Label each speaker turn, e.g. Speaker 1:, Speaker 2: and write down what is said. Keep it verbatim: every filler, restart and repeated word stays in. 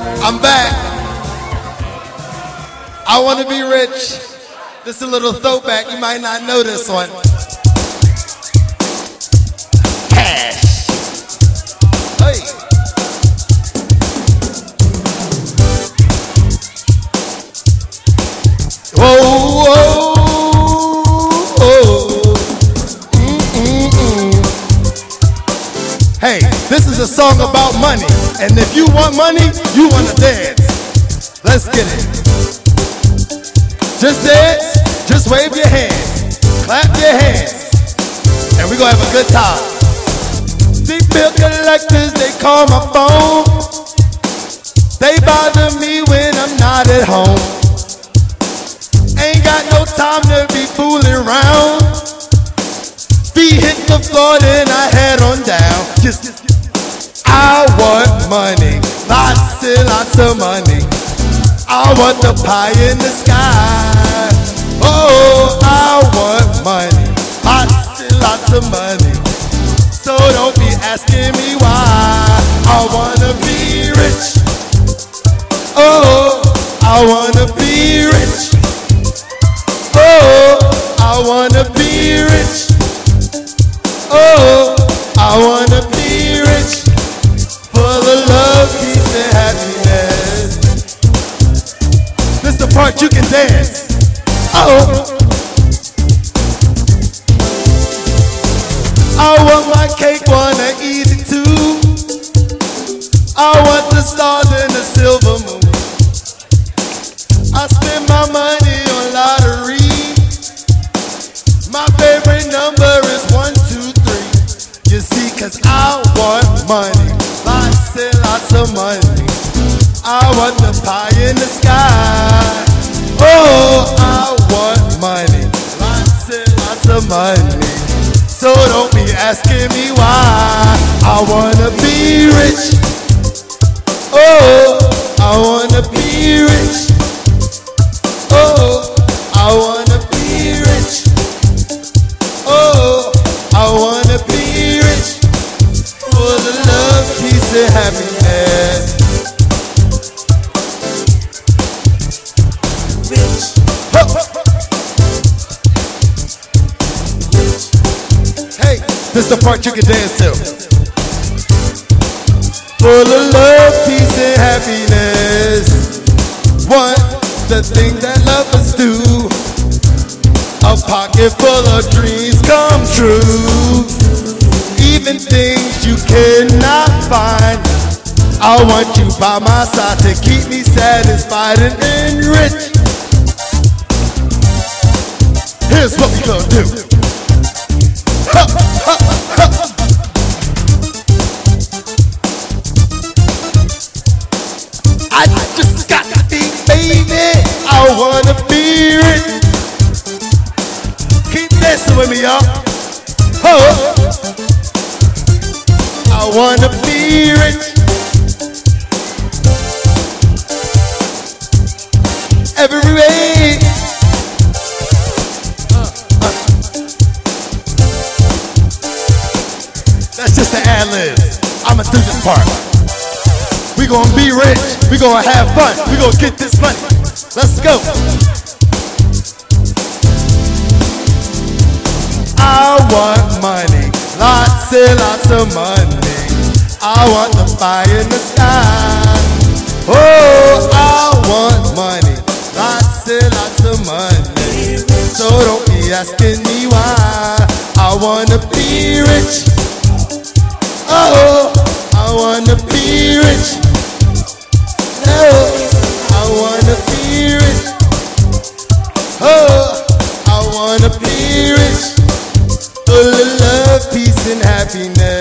Speaker 1: I'm back. I want to be rich. This is a little throwback. You might not know this one. Cash. Hey. Whoa, whoa, whoa. Mm-mm-mm. Hey, this is a song about money. And if you want money, you want to dance. Let's get it. Just dance, just wave your hands, clap your hands, and we're gonna have a good time. These bill collectors, they call my phone. They bother me when I'm not at home. Ain't got no time to be fooling around. Feet hit the floor, then I head on down. Just, I want money, lots and lots of money. I want the pie in the sky. Oh, I want money, lots and lots of money. So don't be asking me why. I wanna be rich. Oh, I wanna be rich. Oh, I wanna be rich. Oh, I wanna be rich. Full of love, peace, and happiness. This the part you can dance. Oh, I want my cake, wanna eat it too. I want the stars and the silver moon. I spend my money on lottery. My favorite number is one, two, three. You see, cause I want money, lots and lots of money. I want the pie in the sky. Oh, I want money, lots and lots of money. So don't be asking me why. I wanna be rich. Oh, I wanna be rich. Oh, I wanna be rich. Oh, I wanna be rich. Full of love, peace, and happiness. Hey, this is the part you can dance to. Full of love, peace, and happiness. Want the things that lovers do. A pocket full of dreams come true. Even things you cannot find. I want you by my side to keep me satisfied and enriched. Here's what we gonna do. Ha, ha, ha. I just got to be, baby. I wanna be rich. Keep dancing with me, y'all. Oh, I wanna be rich. Every way. That's just the ad-lib. I'ma do this part. We gonna be rich. We gonna have fun. We gonna get this money. Let's go. I want money, lots and lots of money. I want the fire in the sky. Oh, I want money, lots and lots of money. So don't be asking me why. I wanna be rich. Oh, I wanna be rich. Oh, I wanna be rich. Oh, I wanna be rich. Full of love, peace, and happiness.